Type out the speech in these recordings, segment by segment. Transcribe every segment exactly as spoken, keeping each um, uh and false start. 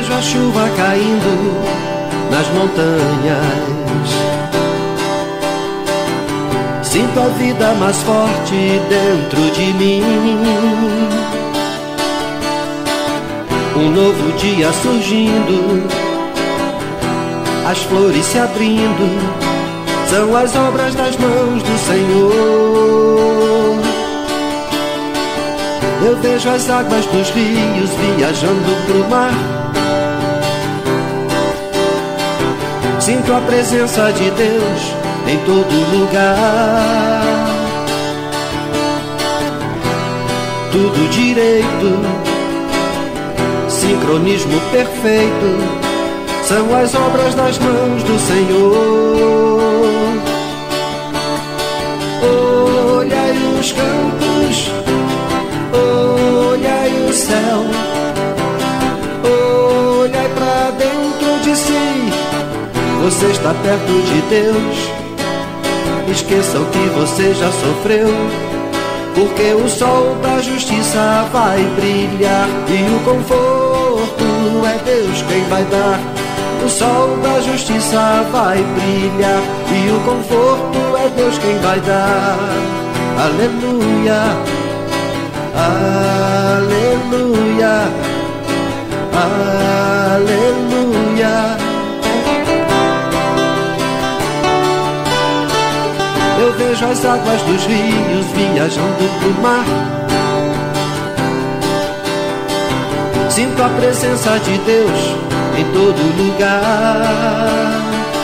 vejo a chuva caindo nas montanhas, sinto a vida mais forte dentro de mim. Um novo dia surgindo, as flores se abrindo, são as obras das mãos do Senhor. Eu vejo as águas dos rios viajando pro mar, sinto a presença de Deus em todo lugar. Tudo direito, sincronismo perfeito, são as obras das mãos do Senhor. Olhai os campos, olhai o céu, olhai pra dentro de si. Você está perto de Deus, esqueça o que você já sofreu, porque o sol da justiça vai brilhar e o conforto é Deus quem vai dar. O sol da justiça vai brilhar e o conforto é Deus quem vai dar. Aleluia, aleluia, aleluia. Eu vejo as águas dos rios viajando pro mar, sinto a presença de Deus em todo lugar.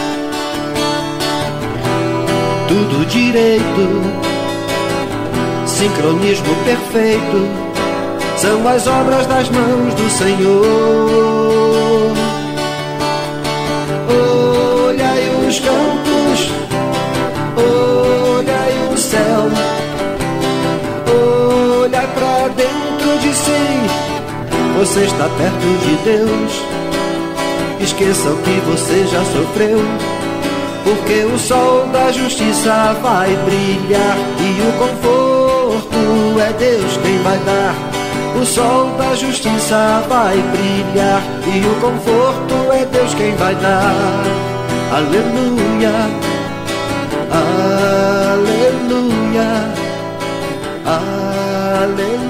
Tudo direito, sincronismo perfeito, são as obras das mãos do Senhor. Olhai os campos, olhai o céu, olhai pra dentro de si. Você está perto de Deus, esqueça o que você já sofreu, porque o sol da justiça vai brilhar e o conforto é Deus quem vai dar. O sol da justiça vai brilhar e o conforto é Deus quem vai dar. Aleluia, aleluia, aleluia.